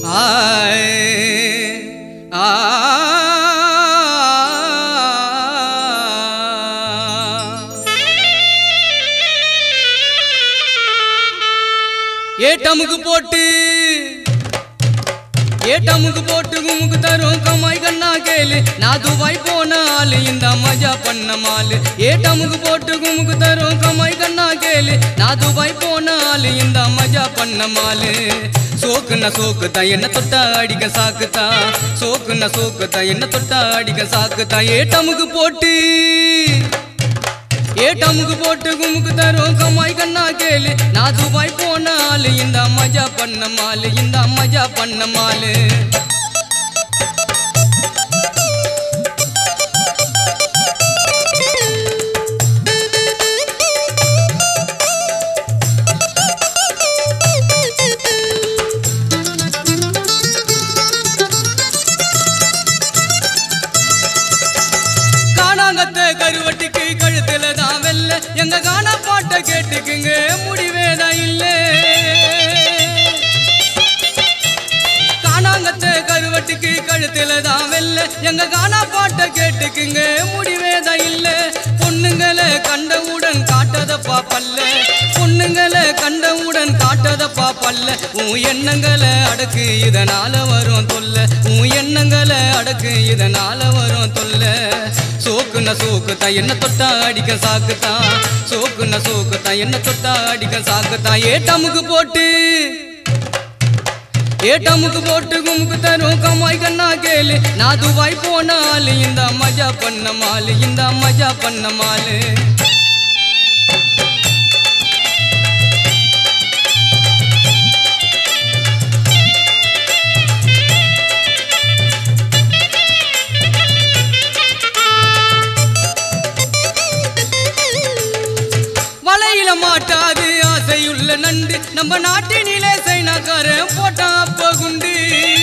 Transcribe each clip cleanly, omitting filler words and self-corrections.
ஏட்டமுக்கு போட்டு குமுக்கு தரும் கமாய் கண்ணா கேளு நான் துபாய் போனாலு இந்த மஜா பண்ண மாலு ஏட்டமுக்கு போட்டு குமுக்கு தரும் கமாய் கண்ணா கேளு நான் துபாய் போனாலு இந்த மஜா பண்ண மாலு சோக்குன்னா சோக்குதா என்ன தொட்டா அடிக்க சாக்குதா சோக்குன்னா சோக்குதா என்ன தொட்டா அடிக்க சாக்குதா ஏட்டமுக்கு போட்டு குமுக்கு தரும் கமாய் கண்ணா கேளு நான் துபாய் போனாலு இந்த மஜா பண்ண மாலு இந்த மஜா பண்ண மாலு கருவட்டிக்கு கழுத்துல தான் வெல்ல எங்க கானா பாட்ட கேட்டுக்குங்க முடிவேதான் இல்ல காணாங்கத்த கருவட்டிக்கு கழுத்துல தான் வெல்ல எங்க கானா பாட்ட கேட்டுக்குங்க முடிவேதான் இல்ல பொண்ணுங்களை கண்டவுடன் காட்டதப்பா பல்ல பொண்ணுங்களை கண்டவுடன் காட்டதப்பா பல்ல உன் எண்ணங்களை அடக்கு இதனால வரும் தொல்ல உன் எண்ணங்களை அடக்கு இதனால வரும் தொல்ல சோக்குன்னா சோக்குதா என்ன தொட்டா அடிக்க சாக்குதா சோக்குன்னா சோக்குதா என்ன தொட்டா அடிக்க சாக்குதா ஏட்டமுக்கு போட்டு குமுக்கு தரும் கமாய் கண்ணா கேளு நான் துபாய் போனாலு இந்த மஜா பண்ண மாலு இந்த மஜா பண்ண மாலு மாட்டாது ஆசையுள்ள நண்டு நம்ம நாட்டினிலே சைனாக்காரன் போட்டா அப்ப குண்டு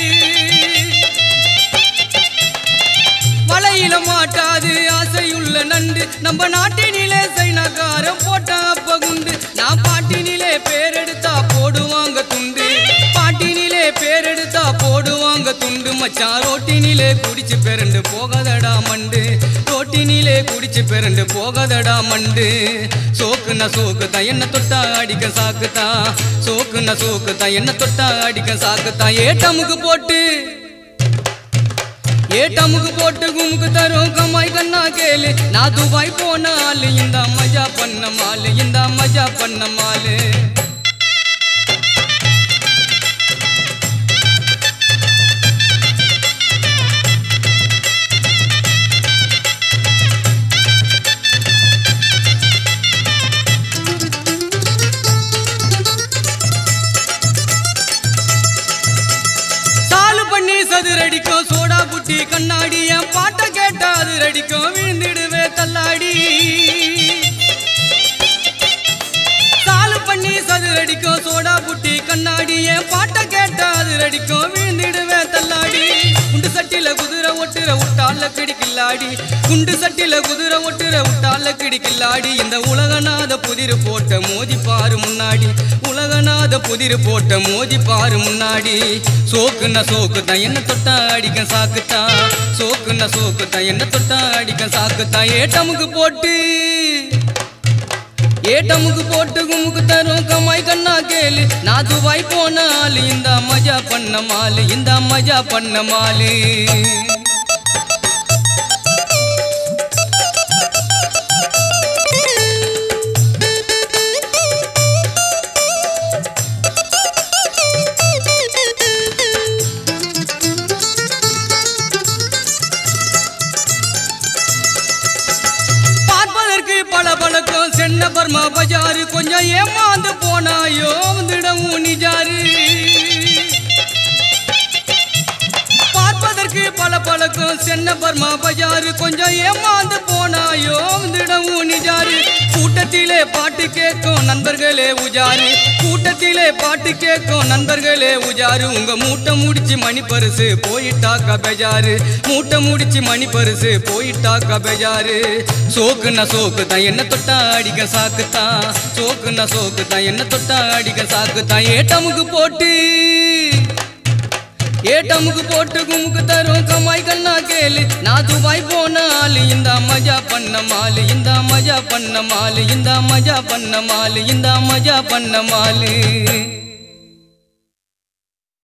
வலையில மாட்டாது ஆசையுள்ள நண்டு நம்ம நாட்டினிலே சைனாக்காரன் போட்டா அப்ப குண்டு நான் பாட்டினிலே பேரெடுத்தா போடுவாங்க துண்டு பாட்டினிலே பேரெடுத்தா போடுவாங்க துண்டு மச்சான் ரோட்டினிலே குடிச்சு பெரண்டு போகாதடா மண்டு ரோட்டினிலே குடிச்சு பெரண்டு போகாதடா மண்டு சோக்குன்னா சோக்குதா என்ன தொட்டா அடிக்க சாக்குதா சோக்குன்னா சோக்குதா என்ன தொட்டா அடிக்க சாக்குதா ஏட்டமுக்கு போட்டு குமுக்கு தரும் கமாய் கண்ணா கேளு நான் துபாய் போனாலு இந்த மஜா பண்ண மாலு இந்த மஜா பண்ண மாலு சதுரடிக்கும் சோடா புட்டி கண்ணாடி என் பாட்ட கேட்டா அதிரடிக்கும் விழுந்துடுவே தள்ளாடி சாலு பண்ணி சதுரடிக்கும் சோடா புட்டி கண்ணாடி என் பாட்ட கேட்டா அதிரடிக்கும் விழுந்துடுவே தள்ளாடி குண்டு சட்டில குதிரை ஒட்டுற விட்டால கிடிக்கில்லாடி குண்டு சட்டில குதிரை ஒட்டுற விட்டால கிடிக்கில்லாடி இந்த உலகநாத புதிர் போட்ட மோதி பாரு முன்னாடி உலகநாத புதிர் போட்ட மோதி பாரு முன்னாடி சோக்குன்னா சோக்குதா என்ன தொட்டா அடிக்க சாக்குதா சோக்குன்னா சோக்குதா என்ன தொட்டா அடிக்க சாக்குதா ஏட்டமுக்கு போட்டு குமுக்கு தரும் கமாய் கண்ணா கேளு நான் துபாய் போனாலு இந்த மஜா பண்ண மாலு இந்த மஜா பண்ண மாலு பழக்கம் சென்ன பர்மா பஜாரு கொஞ்சம் ஏமாந்து போனாயோ வந்துடவும் நிஜாரு பார்ப்பதற்கு பழக்கம் சென்ன பர்மா பஜாரு கொஞ்சம் ஏமாந்து போனாயோ வந்துடவும் நிஜாரு கூட்டத்திலே பாட்டு கேட்கும் நண்பர்களே உஜாரு கூட்டத்திலே பாட்டு கேட்கும் நண்பர்களே உஜாரு உங்க மூட்டை முடிச்சு மணி பரிசு போயிட்டாக்கா பெஜாரு மூட்டை முடிச்சு மணி பரிசு போயிட்டாக்கா பெஜாரு சோக்குன்னா சோக்குதான் என்ன தொட்டா அடிக்க சாக்குதான் சோக்குன்னா சோக்குதான் என்ன தொட்டா அடிக்க சாக்குதான் ஏட்டமுக்கு ஏட்டமுக்கு போட்டு குமுக்கு தரும் கமாய் கண்ணா கேளு நான் துபாய் போன ஆளு இந்த மஜா பண்ண மாலு இந்த மஜா பண்ண மாலு இந்த மஜா பண்ண மாலு இந்த மஜா பண்ண மாலு